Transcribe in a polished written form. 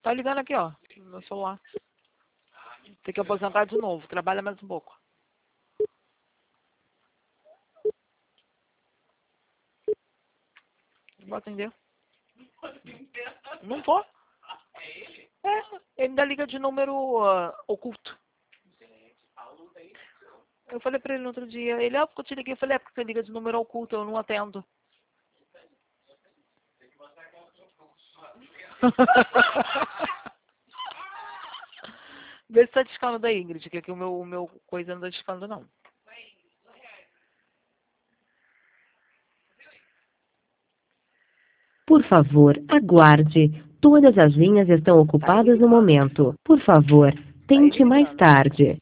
Tá ligando aqui, ó, no meu celular. Tem que aposentar de novo, trabalha mais um pouco. Não vou atender. Não vou. É, ele ainda liga de número oculto. Eu falei pra ele no outro dia, ele, porque eu te liguei, eu falei, porque você liga de número oculto, eu não atendo. Vê se tá discando da Ingrid, que aqui o meu coisa não tá discando, não. Por favor, aguarde. Todas as linhas estão Tá ele ocupadas no ligando. momento. Por favor, Tá ele tente mais ligando. tarde.